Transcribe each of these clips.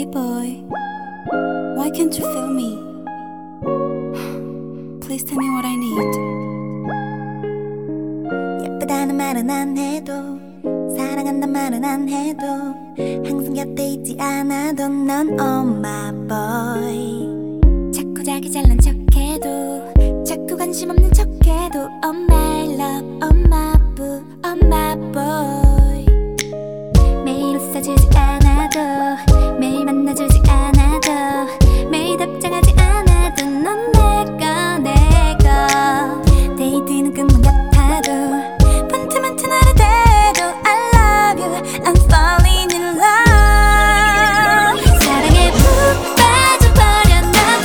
Hey boy, why can't you feel me? Please tell me what I need. 예쁘다는 말은 안 해도 사랑한단 말은 안 해도 항상 곁에 있지 않아도 넌 oh my boy. 자꾸 자기 잘난 척해도 자꾸 관심 없는 척해도 oh my love, oh my boo, oh my boy. 매일 웃어주지 않아도 매일 만나주지 않아도 매일 답장하지 않아도 넌 내가 데이트는 끝만 같아도 펀트먼트 나를 대도 I love you, I'm falling in love. 사랑에 푹 빠져버렸나봐.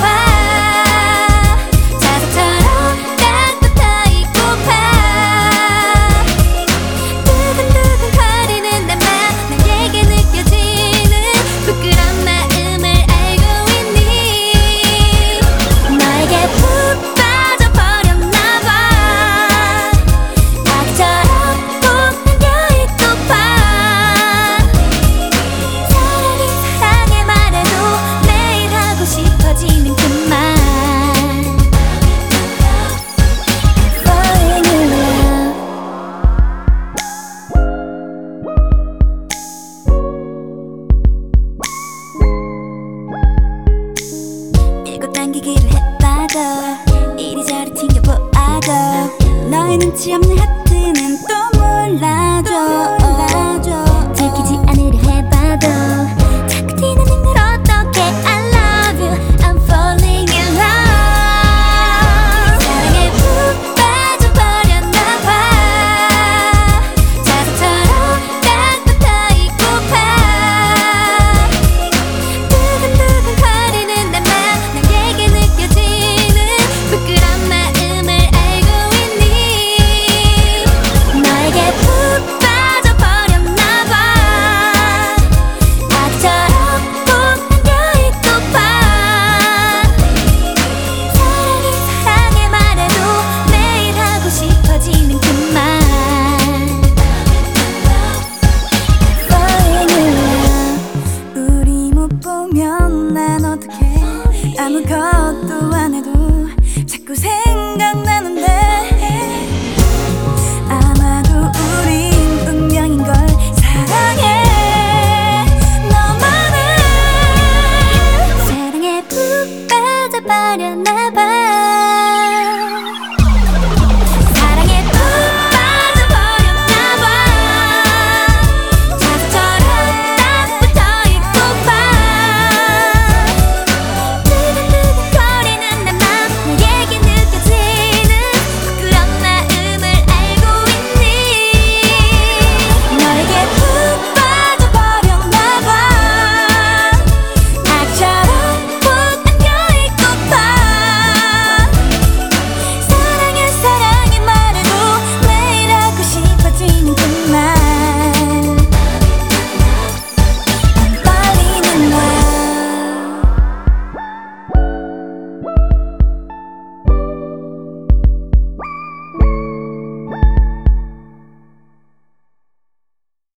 자석처럼 따뜻하 있고파. 두근두근거리는 내 맘 나에게 느껴지는 부끄러운 마음을 알고 있니? 너에게 푹 빠져버렸나봐. 아기처럼 꼭 안겨있고파. 사랑해 말해도 매일 하고 싶어지는 그 말. Falling in love. 밀고 당기기를 해봐도 이리저리 튕겨보아도 너의 눈치 없는 핫